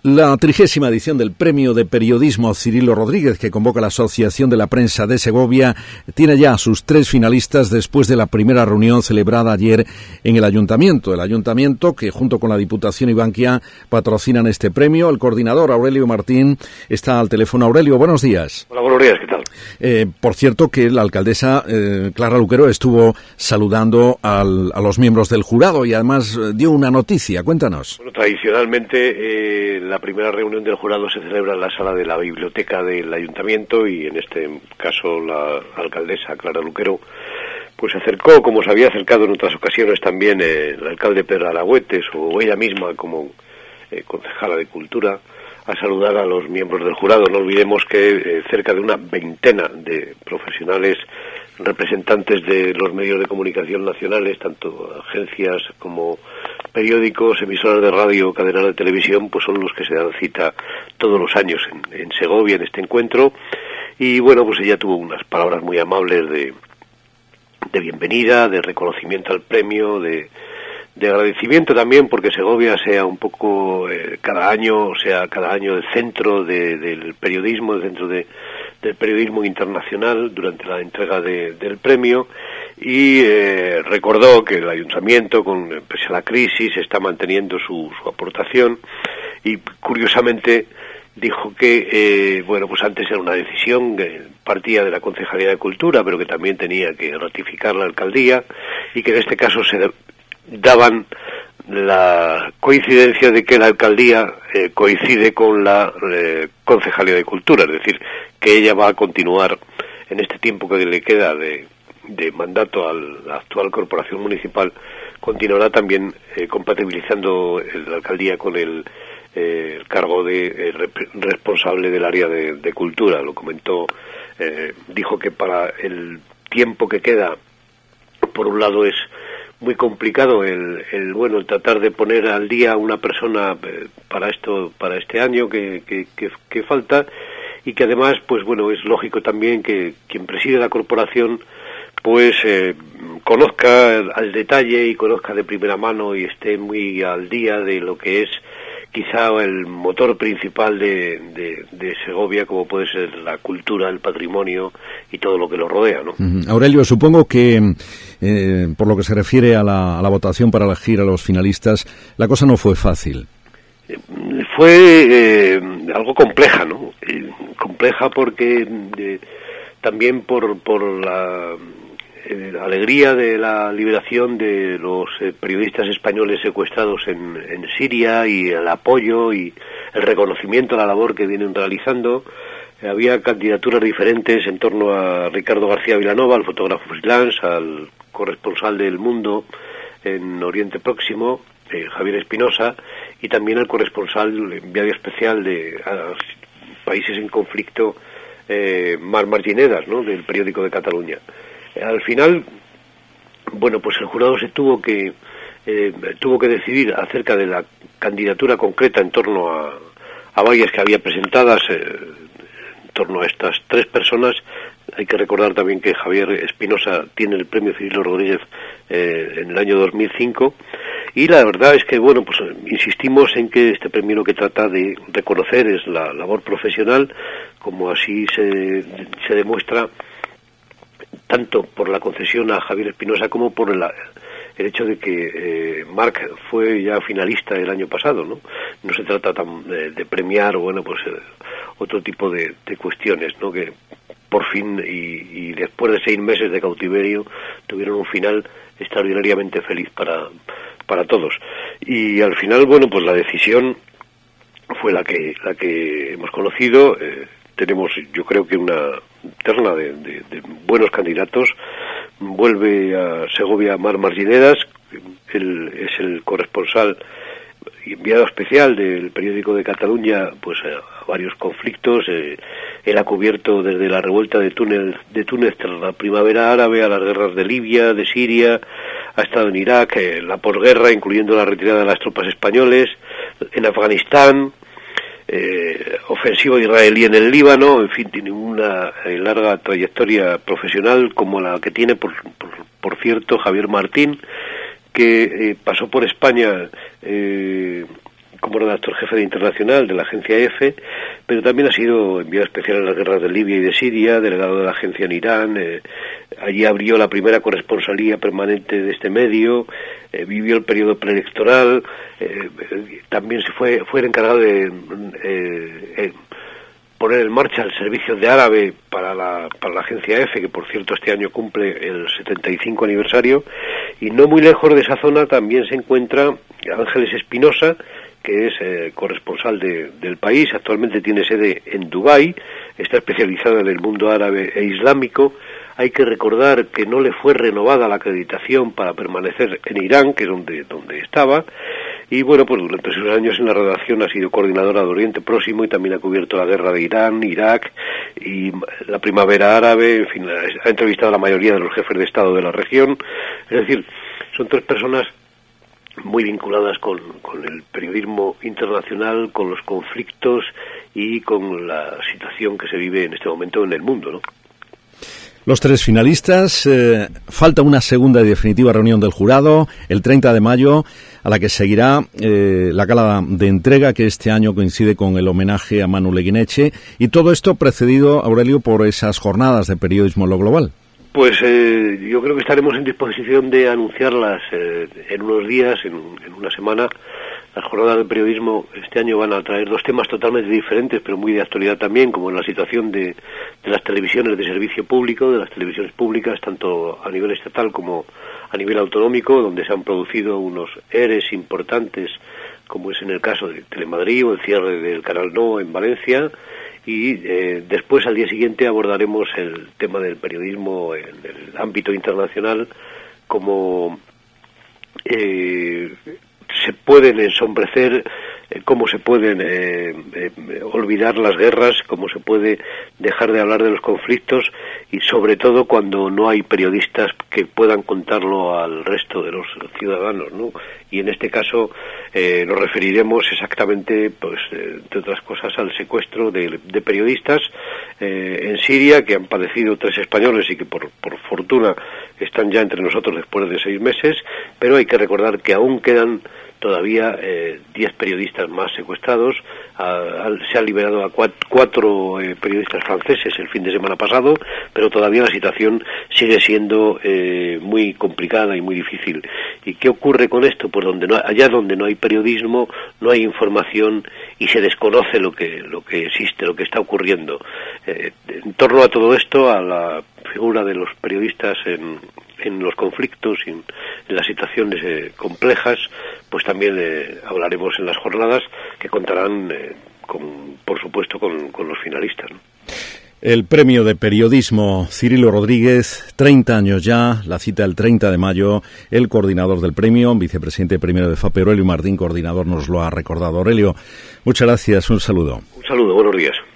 La 30ª edición del Premio de Periodismo Cirilo Rodríguez, que convoca la Asociación de la Prensa de Segovia, tiene ya a sus 3 finalistas después de la primera reunión celebrada ayer en el Ayuntamiento. El Ayuntamiento, que junto con la Diputación y Bankia patrocinan este premio. El coordinador, Aurelio Martín, está al teléfono. Aurelio, buenos días. Hola, buenos días, ¿qué tal? Por cierto, que la alcaldesa Clara Luquero estuvo saludando a los miembros del jurado y además dio una noticia. Cuéntanos. Bueno, tradicionalmente la primera reunión del jurado se celebra en la sala de la biblioteca del Ayuntamiento y en este caso la alcaldesa Clara Luquero pues se acercó, como se había acercado en otras ocasiones también el alcalde Pedro Alagüetes o ella misma como concejala de Cultura, a saludar a los miembros del jurado. No olvidemos que cerca de una veintena de profesionales representantes de los medios de comunicación nacionales, tanto agencias como periódicos, emisoras de radio, cadenas de televisión, pues son los que se dan cita todos los años en Segovia en este encuentro. Y bueno, pues ella tuvo unas palabras muy amables de bienvenida, de reconocimiento al premio, de agradecimiento también porque Segovia sea un poco cada año el centro del periodismo, el centro del periodismo internacional durante la entrega del premio, y recordó que el Ayuntamiento, pese a la crisis, está manteniendo su aportación, y curiosamente dijo que pues antes era una decisión que partía de la Concejalía de Cultura, pero que también tenía que ratificar la alcaldía, y que en este caso se daban la coincidencia de que la alcaldía coincide con la Concejalía de Cultura, es decir, que ella va a continuar en este tiempo que le queda de mandato a la actual corporación municipal, continuará también compatibilizando la alcaldía con el cargo de responsable del área de cultura. Lo comentó, dijo que para el tiempo que queda, por un lado es muy complicado el tratar de poner al día a una persona para este año que falta, y que además pues bueno, es lógico también que quien preside la corporación pues conozca al detalle y conozca de primera mano y esté muy al día de lo que es quizá el motor principal de Segovia, como puede ser la cultura, el patrimonio y todo lo que lo rodea, ¿no? Aurelio, supongo que por lo que se refiere a la votación para elegir a los finalistas, la cosa no fue fácil. Fue algo compleja, ¿no? Compleja porque también por la alegría de la liberación de los periodistas españoles secuestrados en Siria, y el apoyo y el reconocimiento a la labor que vienen realizando. Había candidaturas diferentes en torno a Ricardo García Vilanova, al fotógrafo freelance, al corresponsal del Mundo en Oriente Próximo, Javier Espinosa, y también al corresponsal enviado especial de países en conflicto, Marc Marginedas, ¿no?, del periódico de Cataluña. Al final, bueno, pues el jurado se tuvo que decidir acerca de la candidatura concreta en torno a varias que había presentadas, en torno a estas 3 personas. Hay que recordar también que Javier Espinosa tiene el premio Cirilo Rodríguez en el año 2005, y la verdad es que, bueno, pues insistimos en que este premio lo que trata de reconocer es la labor profesional, como así se demuestra tanto por la concesión a Javier Espinosa como por el hecho de que Marc fue ya finalista el año pasado, ¿no? No se trata de premiar, bueno, pues otro tipo de cuestiones, ¿no?, que por fin y después de 6 meses de cautiverio tuvieron un final extraordinariamente feliz para todos. Y al final, bueno, pues la decisión fue la que hemos conocido. Tenemos, yo creo que una terna de buenos candidatos. Vuelve a Segovia Marc Marginedas, es el corresponsal y enviado especial del periódico de Cataluña, pues a varios conflictos. Él ha cubierto desde la revuelta de Túnez tras la primavera árabe, a las guerras de Libia, de Siria, ha estado en Irak, en la posguerra, incluyendo la retirada de las tropas españoles, en Afganistán, ofensiva israelí en el Líbano. En fin, tiene una larga trayectoria profesional, como la que tiene, por cierto, Javier Martín, que pasó por España como redactor jefe de Internacional de la agencia EFE, pero también ha sido enviado especial en las guerras de Libia y de Siria, delegado de la agencia en Irán. Allí abrió la primera corresponsalía permanente de este medio, vivió el periodo preelectoral, también fue el encargado de poner en marcha el servicio de árabe para la agencia EFE, que por cierto este año cumple el 75 aniversario, y no muy lejos de esa zona también se encuentra Ángeles Espinosa, que es corresponsal del país. Actualmente tiene sede en Dubái, está especializada en el mundo árabe e islámico. Hay que recordar que no le fue renovada la acreditación para permanecer en Irán, que es donde estaba, y bueno, pues durante sus años en la redacción ha sido coordinadora de Oriente Próximo y también ha cubierto la guerra de Irán, Irak y la primavera árabe. En fin, ha entrevistado a la mayoría de los jefes de Estado de la región. Es decir, son tres personas muy vinculadas con el periodismo internacional, con los conflictos y con la situación que se vive en este momento en el mundo, ¿no? Los tres finalistas, falta una segunda y definitiva reunión del jurado, el 30 de mayo, a la que seguirá la gala de entrega, que este año coincide con el homenaje a Manu Leguineche, y todo esto precedido, Aurelio, por esas jornadas de periodismo en lo global. Pues yo creo que estaremos en disposición de anunciarlas en unos días, en una semana. Las jornadas de periodismo este año van a traer dos temas totalmente diferentes, pero muy de actualidad también, como la situación de las televisiones de servicio público, de las televisiones públicas, tanto a nivel estatal como a nivel autonómico, donde se han producido unos ERES importantes, como es en el caso de Telemadrid o el cierre del Canal No en Valencia. Y después, al día siguiente, abordaremos el tema del periodismo en el ámbito internacional, como se pueden ensombrecer, cómo se pueden olvidar las guerras, cómo se puede dejar de hablar de los conflictos, y sobre todo cuando no hay periodistas que puedan contarlo al resto de los ciudadanos, ¿no? Y en este caso nos referiremos exactamente, pues, entre otras cosas, al secuestro de periodistas en Siria, que han padecido 3 españoles y que por fortuna están ya entre nosotros después de 6 meses, pero hay que recordar que aún quedan todavía 10 periodistas más secuestrados. Se han liberado a 4 periodistas franceses el fin de semana pasado, pero todavía la situación sigue siendo muy complicada y muy difícil. ¿Y qué ocurre con esto? Pues allá donde no hay periodismo, no hay información y se desconoce lo que existe, lo que está ocurriendo. En torno a todo esto, a la figura de los periodistas en los conflictos y en las situaciones complejas, pues también hablaremos en las jornadas, que contarán por supuesto con los finalistas, ¿no? El premio de periodismo Cirilo Rodríguez, 30 años ya, la cita el 30 de mayo, el coordinador del premio, vicepresidente primero de FAPE, Aurelio Martín, coordinador, nos lo ha recordado. Aurelio, muchas gracias, un saludo. Un saludo, buenos días.